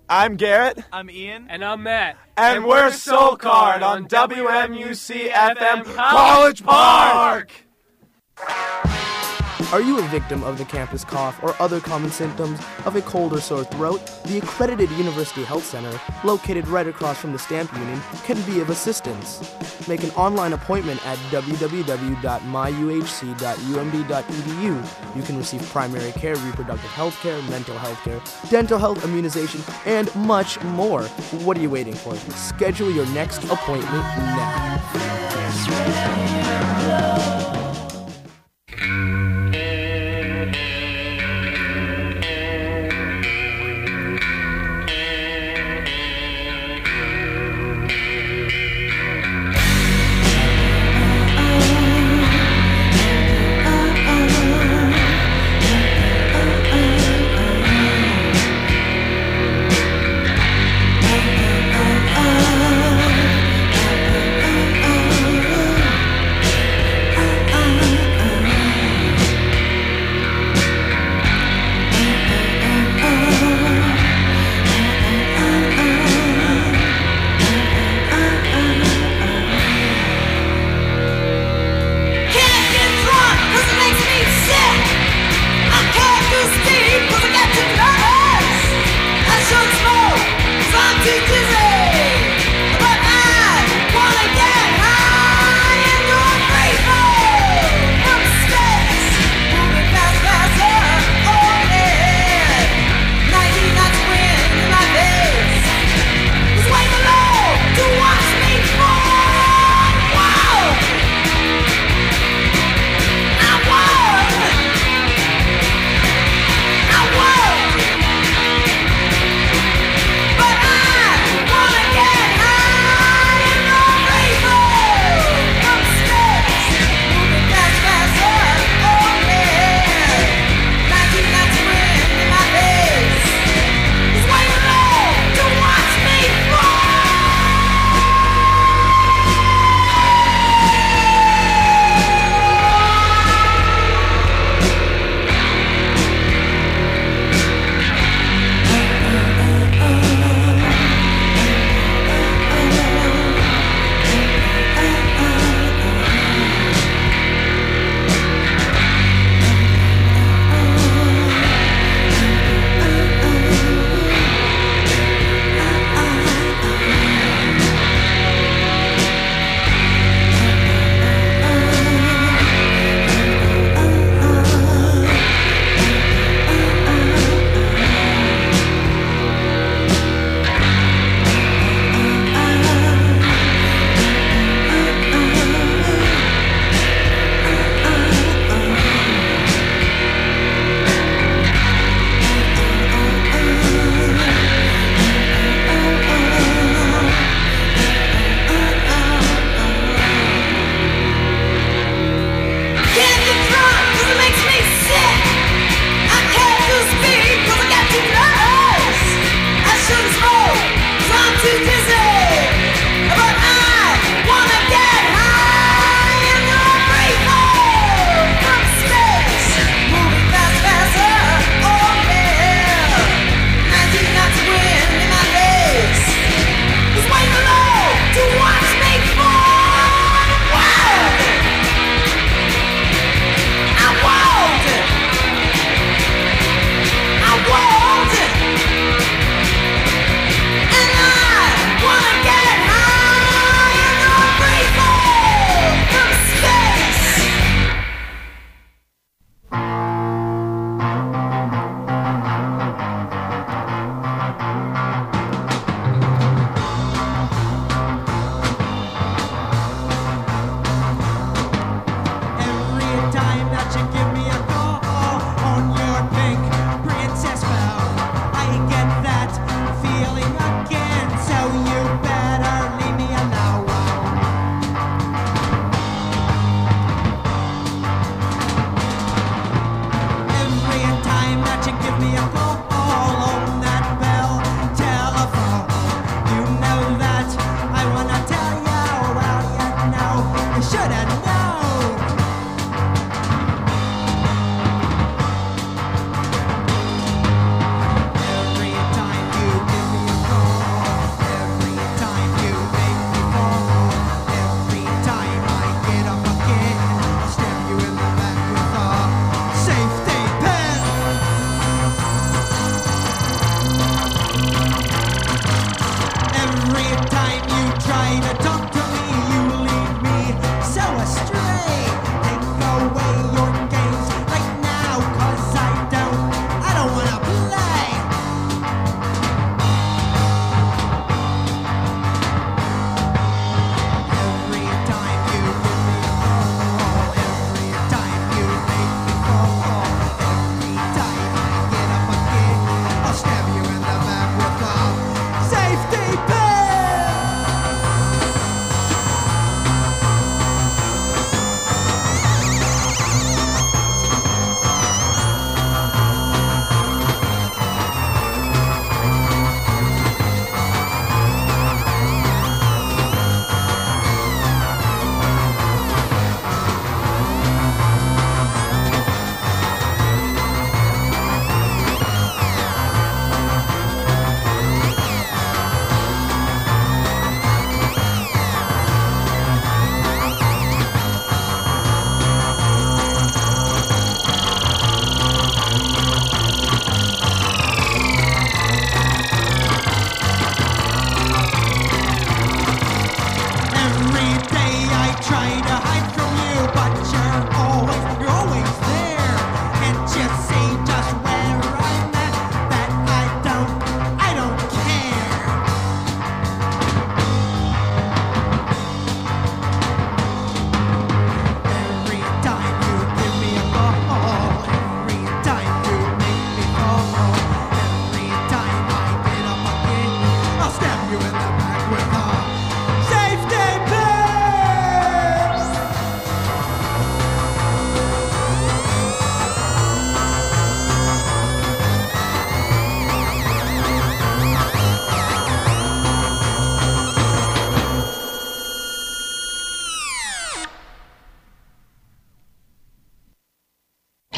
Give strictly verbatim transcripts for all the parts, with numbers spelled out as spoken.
I'm Garrett. I'm Ian. And I'm Matt. And, and we're Soul Card on W M U C F M College Park! Are you a victim of the campus cough or other common symptoms of a cold or sore throat? The accredited University Health Center, located right across from the Stamp Union, can be of assistance. Make an online appointment at w w w dot my u h c dot u m d dot e d u. You can receive primary care, reproductive health care, mental health care, dental health, immunization, and much more. What are you waiting for? Schedule your next appointment now.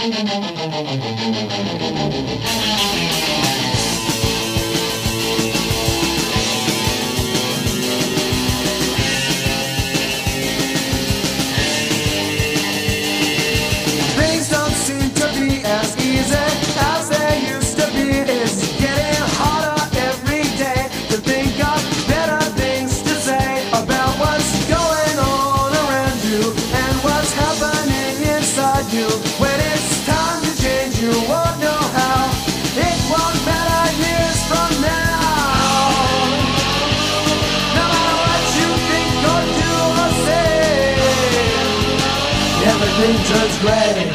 Things don't seem to be as easy as they used to be. It's getting harder every day to think of better things to say about what's going on around you and what's happening inside you. When it's time to change, you won't know how. It won't matter years from now. No matter what you think or do or say, everything turns gray.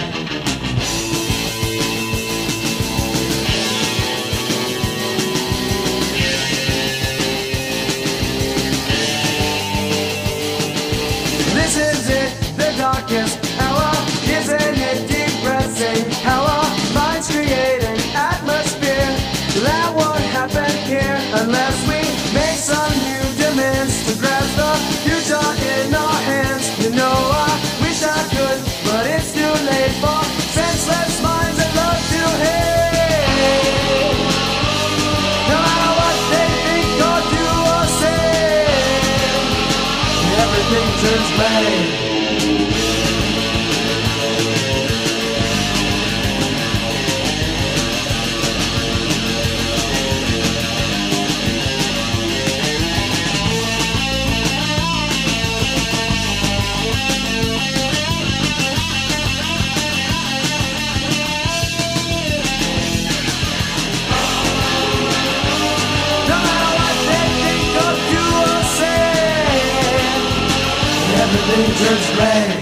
This is it, the darkest hour. Isn't it depressing how our minds create an atmosphere that won't happen here unless we make some new demands to grasp the future in our hands. You know I wish I could, but it's too late for senseless minds that love to hate. No matter what they think or do or say, everything turns gray. No matter what they think or do or say, everything turns gray.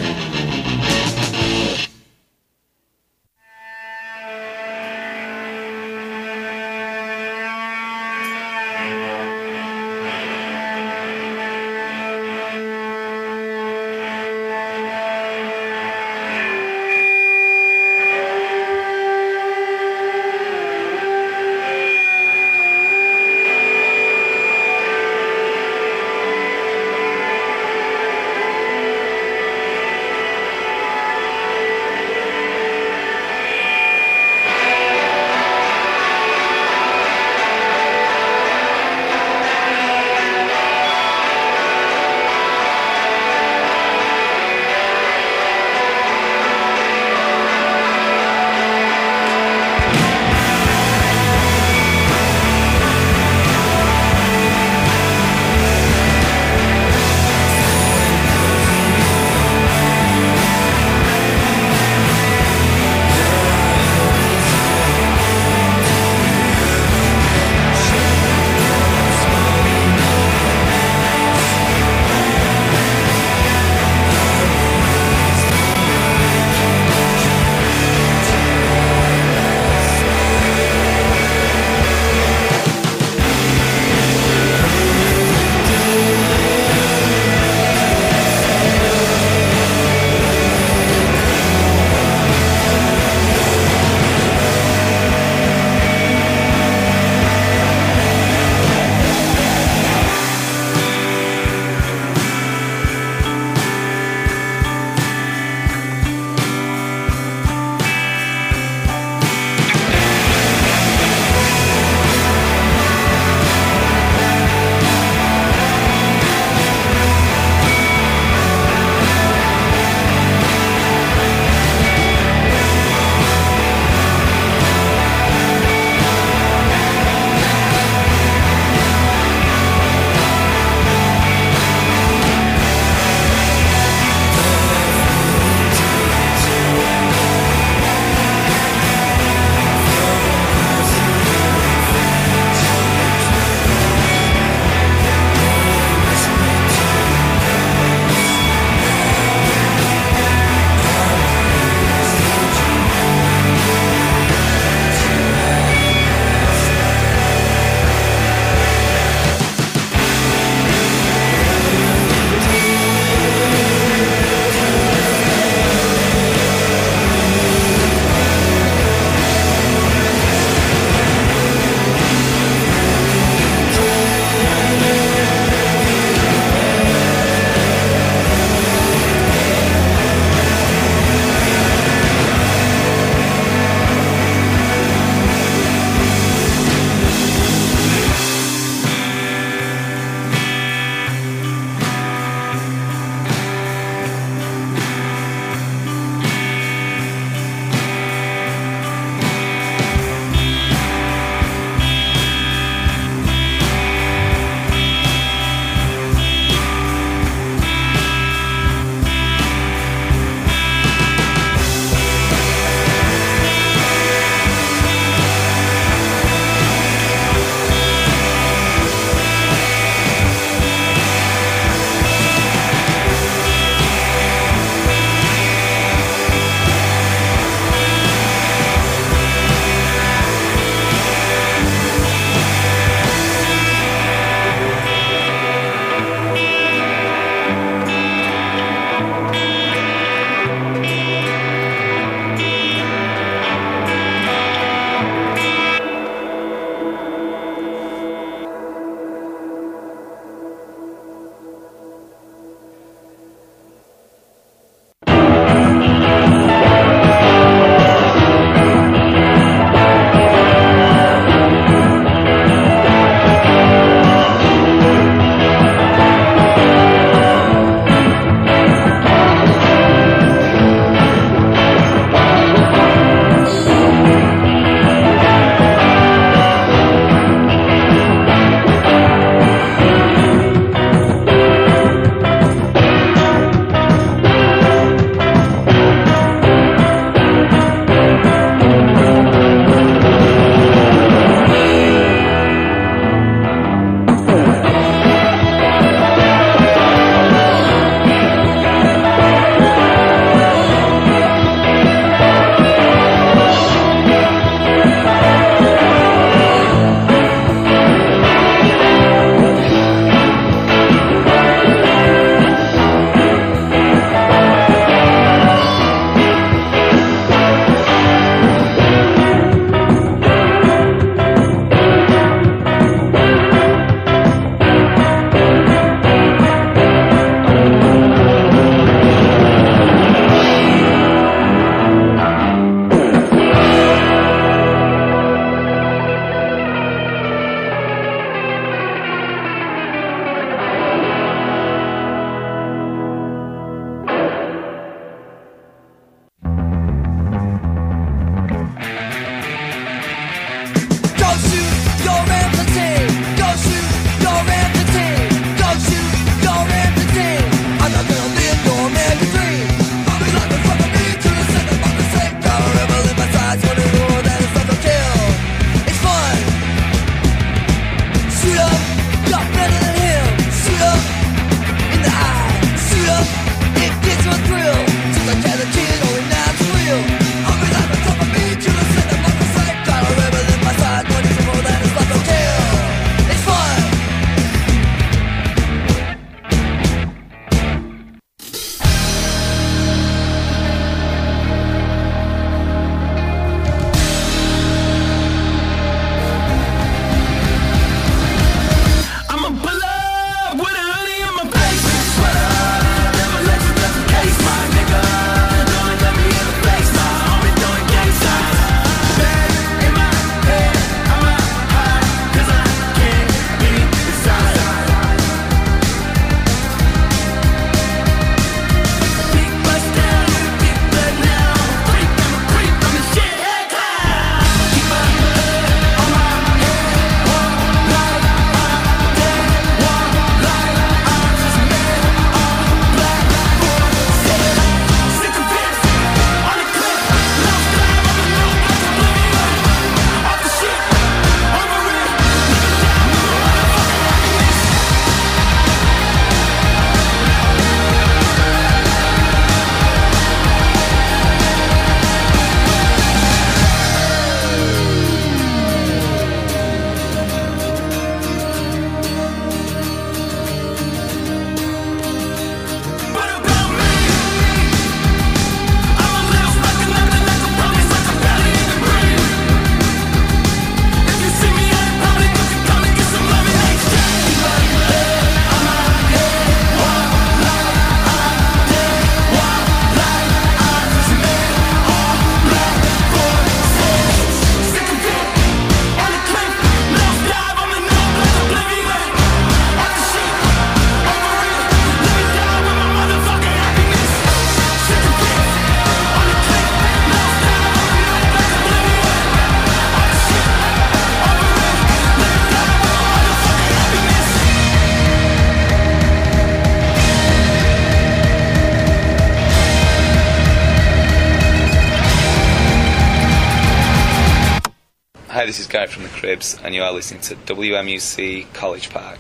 Hi, this is Guy from the Cribs, and you are listening to W M U C College Park.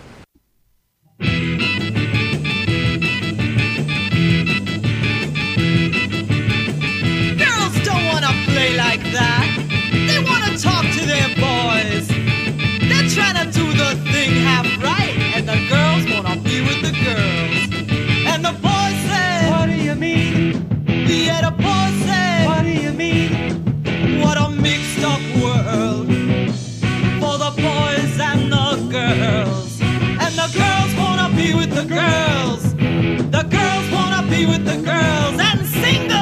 Girls don't wanna play like that. They wanna talk to their boys. They're trying to do the thing half right, and the girls wanna be with the girls. And the boys say, what do you mean? Yeah, the boys say, what do you mean? What a mixed up world for the boys and the girls. And the girls wanna be with the girls. The girls wanna be with the girls and single.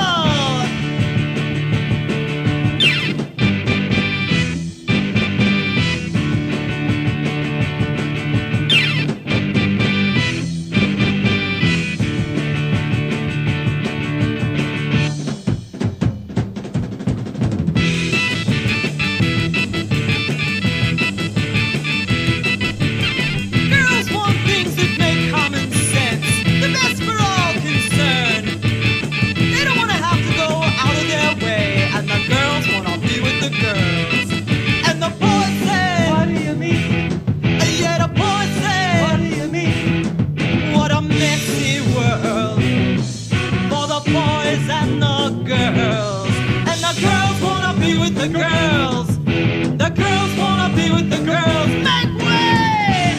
The girls, the girls wanna be with the girls. Make way!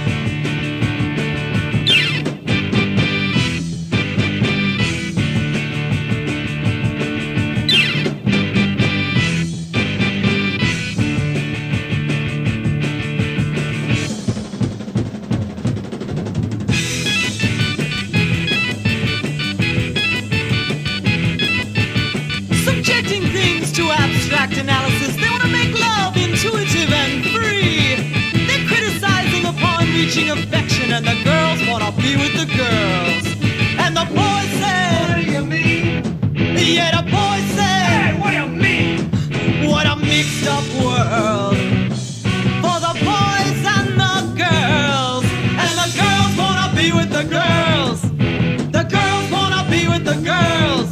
Subjecting things to abstract analysis, they want to make love intuitive and free. They're criticizing upon reaching affection, and the girls want to be with the girls. And the boys say, what do you mean? Yeah, the boys say, hey, what do you mean? What a mixed up world for the boys and the girls. And the girls want to be with the girls. The girls want to be with the girls.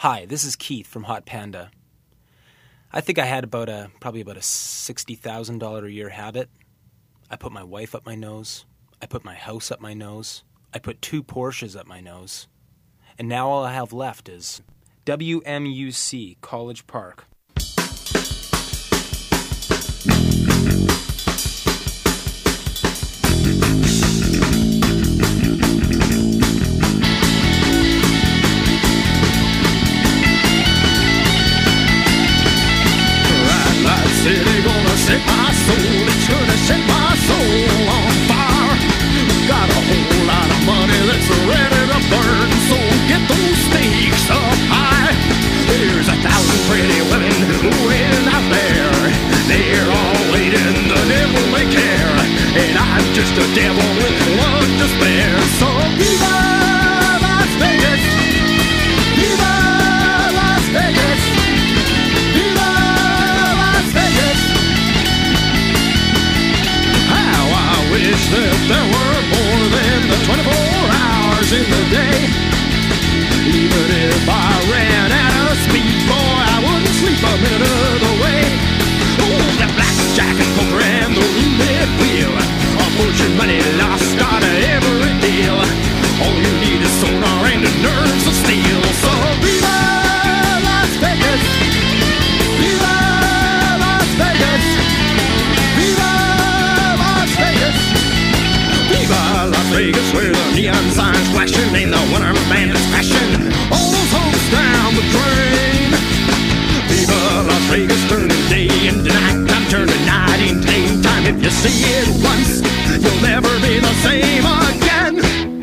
Hi, this is Keith from Hot Panda. I think I had about a probably about a sixty thousand dollars a year habit. I put my wife up my nose. I put my house up my nose. I put two Porsches up my nose. And now all I have left is W M U C College Park. City gonna set my soul, it's gonna set my soul on fire. Got a whole lot of money that's ready to burn, so get those stakes up high. There's a thousand pretty women waiting out there. They're all waiting, the devil may care. And I'm just a devil with one to spare. So viva Las Vegas, viva Las Vegas, viva Las Vegas. How I wish that there were more than the twenty-four hours in the day. Even if I ran out of speed, boy, I wouldn't sleep a minute of the way. Oh, the blackjack and poker and the roulette wheel, a fortune money lost on every deal. All you need is sonar and the nerves of steel. So viva Las Vegas, viva Las Vegas, viva Las Vegas, viva Las Vegas, where the neon signs flashing and the winter band is crashing all those hopes down the drain. Viva Las Vegas, turning day into night time, turning night into daytime. If you see it once, you'll never be the same again.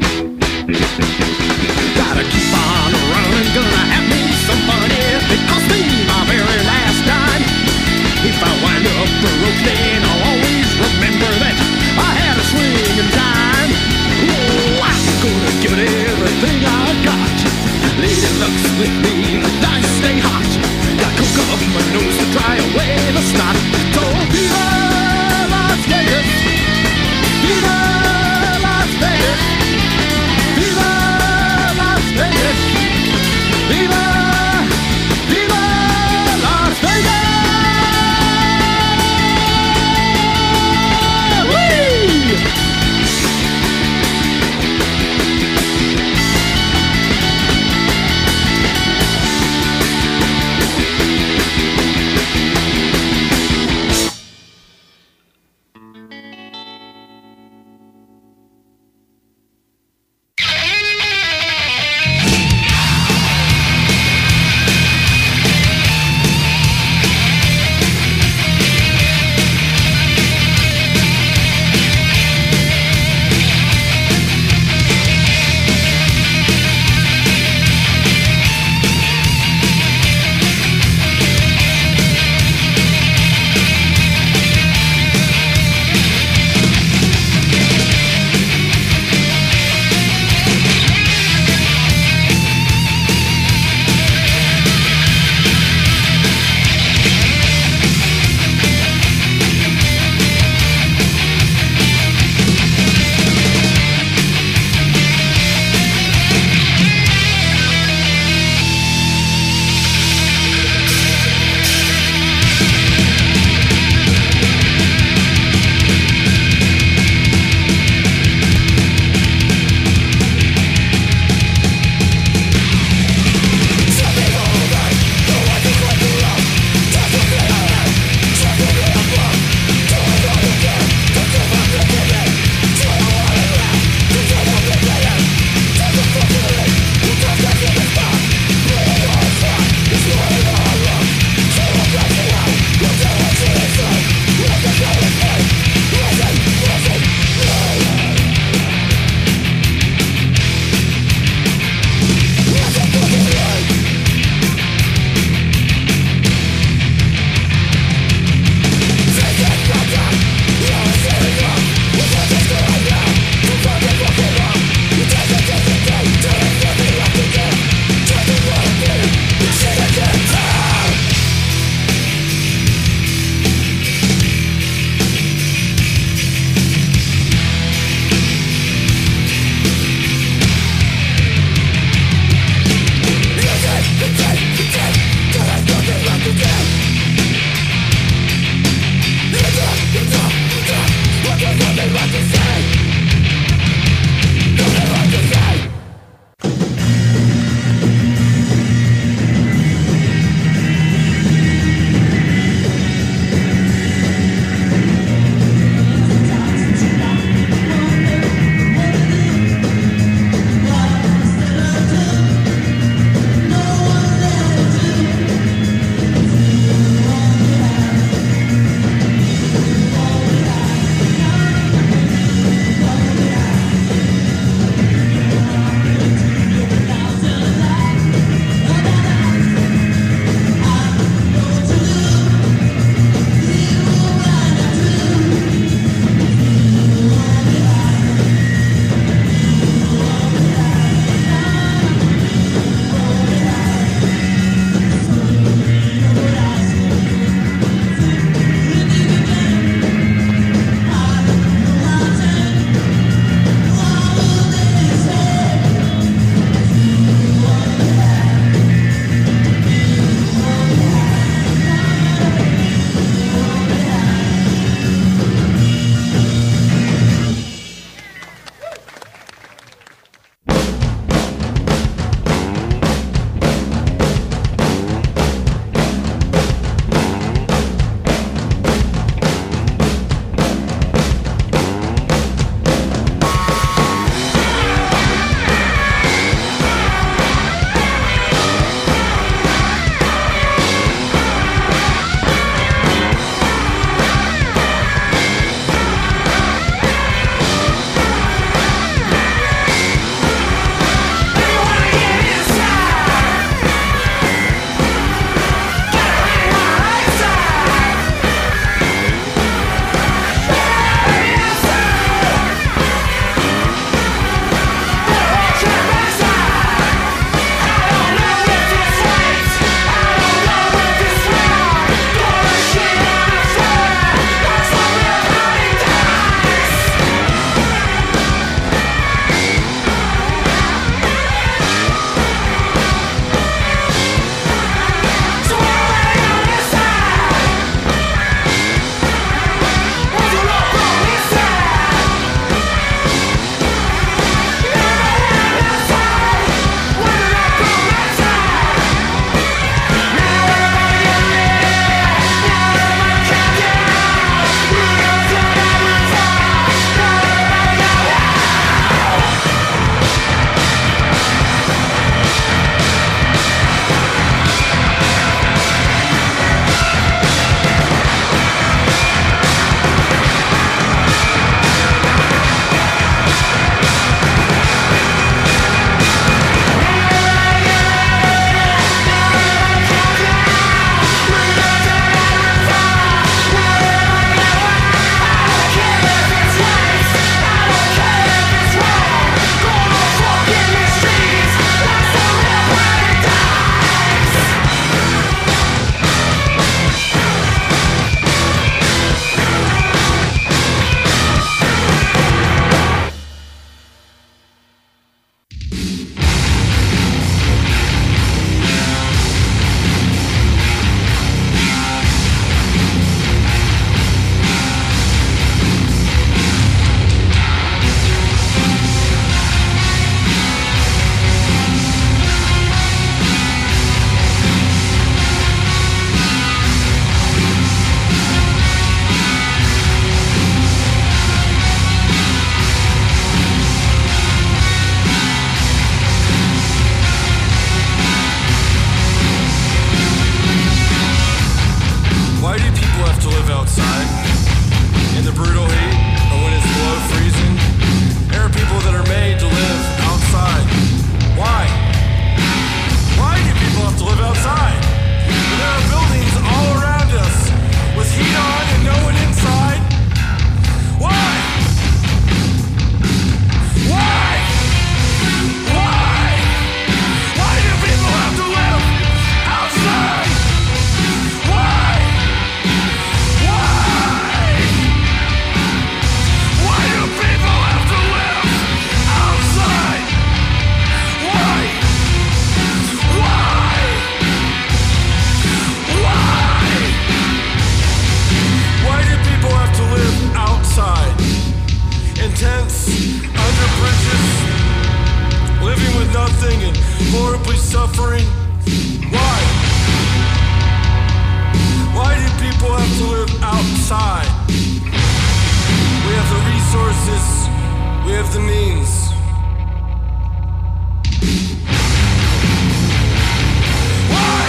Gotta keep on running, gonna have me some fun. If it costs me my very last dime, if I wind up broke, then I'll always remember that I had a swinging time. Oh, I'm gonna give it everything I got. Lady luck's with me, the dice stay hot. Got coke up my nose to dry away the snot. So viva Las Vegas, Why? Why do people have to live outside? We have the resources, we have the means. Why?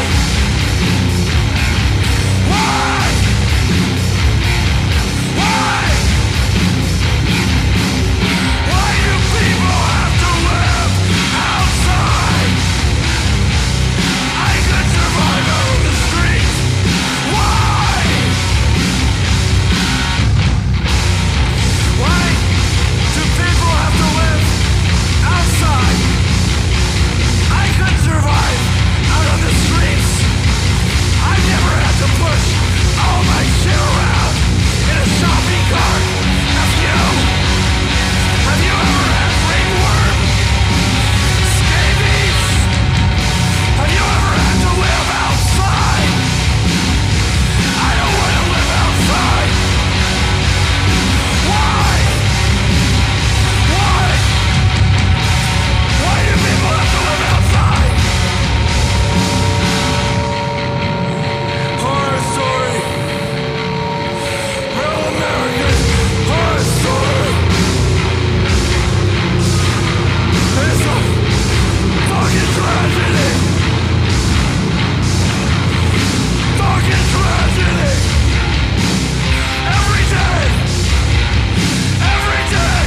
Why? Why? Why do people have to live outside? I could survive out on the street. Why? Why do people have to live outside? I could survive out on the streets. I've never had to push all my shit around in a shopping cart. Have you? Have you ever had ringworm? Scabies? Have you ever had to live outside? I don't want to live outside. Why? Why? Why do people have to live outside? Horror story. Real American horror story. It's a fucking tragedy. Fucking tragedy. Every day. Every day.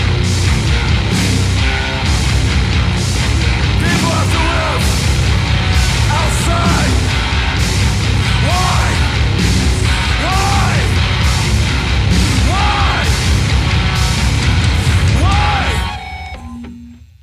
People have to live outside. Why? Why? Why? Why?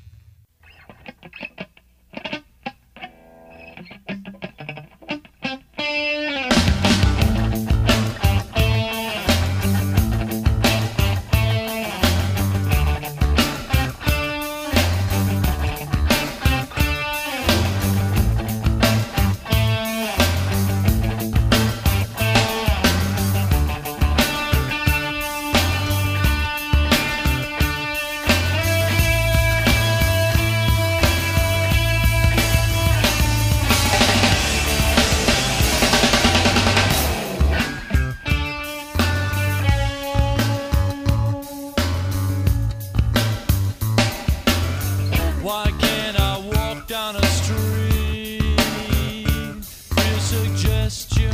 Why can't I walk down a street? Feel suggestion.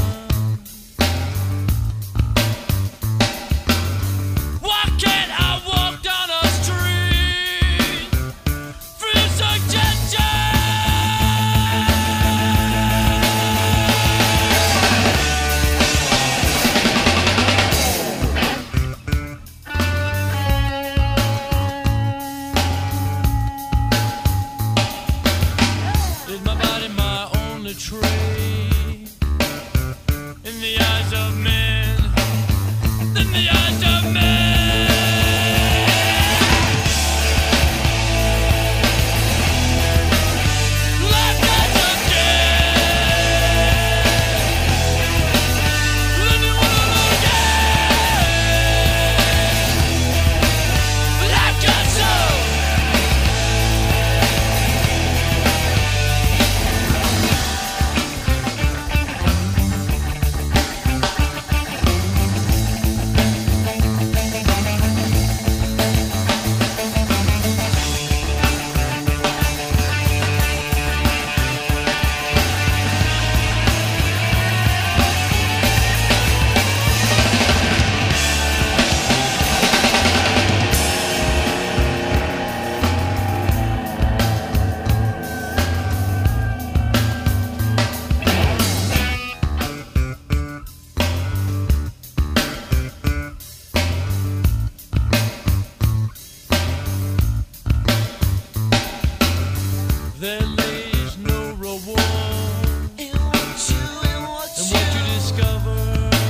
Why can't I walk down a street? Feel suggestion. Is my body my only trait? In the eyes of men, in the eyes of men. Life is a game. Living one again. Life goes so. There lays no reward in what you, in what and what you discover.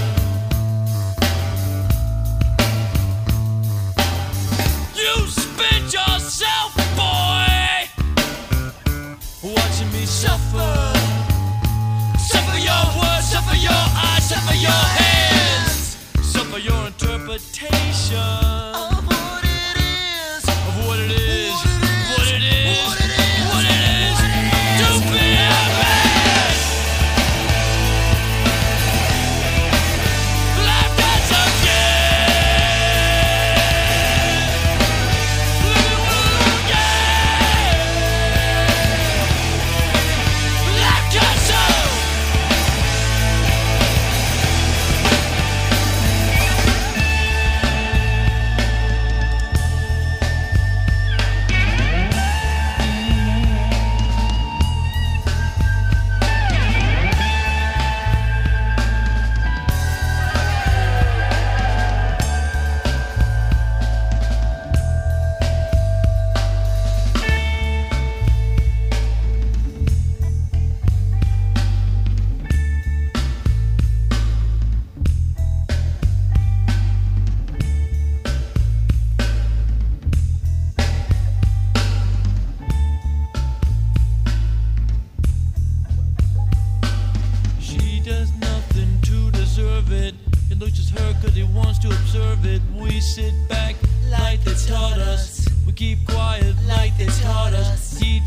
You spent yourself, boy, watching me suffer. Suffer your words, suffer your eyes, suffer your hands, suffer your interpretation of what it is, of what it is, what it is, what it is, what it is to be a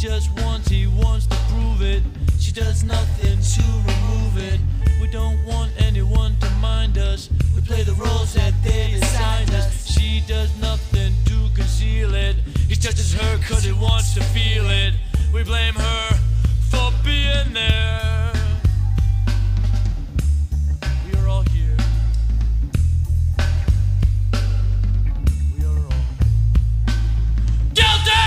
just wants, he wants to prove it. She does nothing to remove it. We don't want anyone to mind us. We play the roles that they assigned us. She does nothing to conceal it. He touches her cause he wants to feel it. We blame her for being there. We are all here. We are all guilty!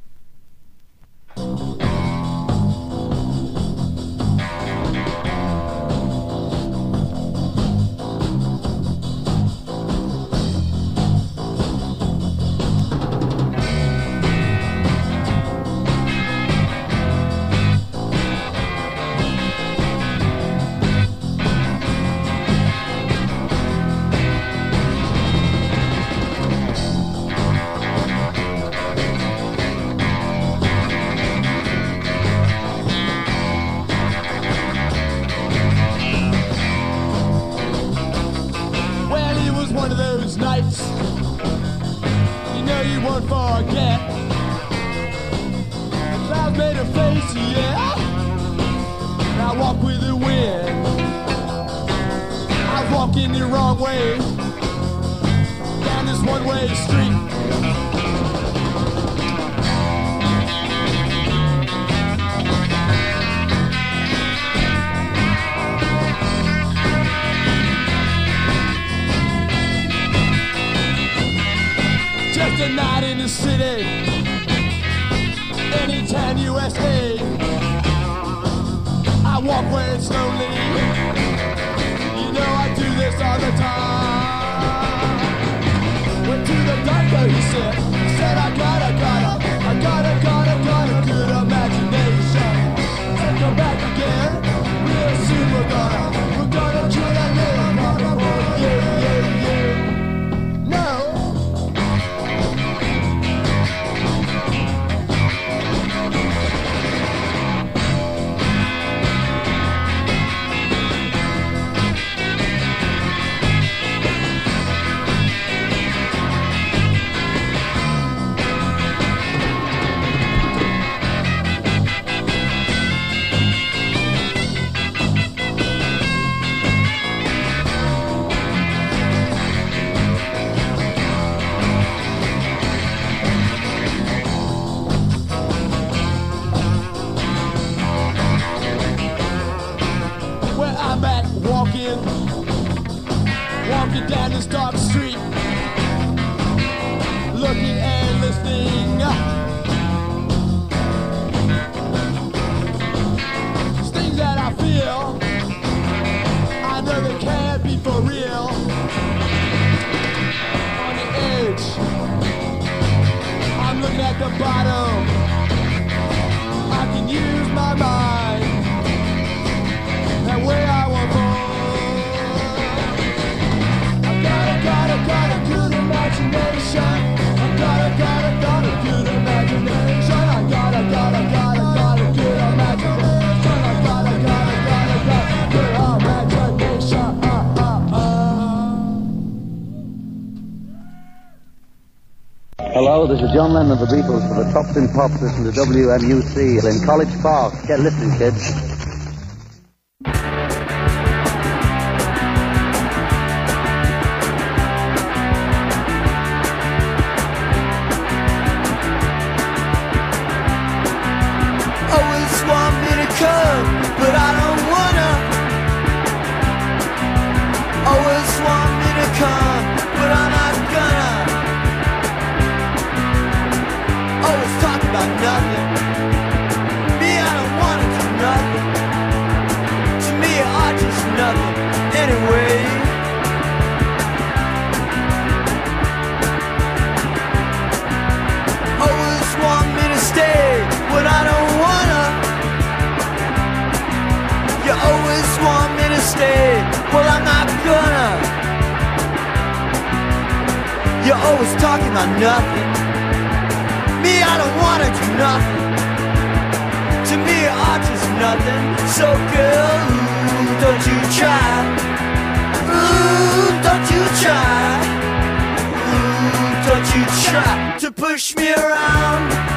Hello, this is John Lennon of the Beatles for the Tops in Pops. Listen to W M U C in College Park. Get listening, kids. Always want me to come, but I don't wanna. Always want me to come, but I'm not gonna. Always talk about nothing. Me, I don't wanna do nothing. To me, I just nothing anyway. Always want me to stay when I don't wanna. You always want me to stay, well I'm not gonna. You're always talking about nothing. Me, I don't wanna do nothing. To me, I'm just nothing. So girl, ooh, don't you try. Ooh, don't you try. Ooh, don't you try to push me around.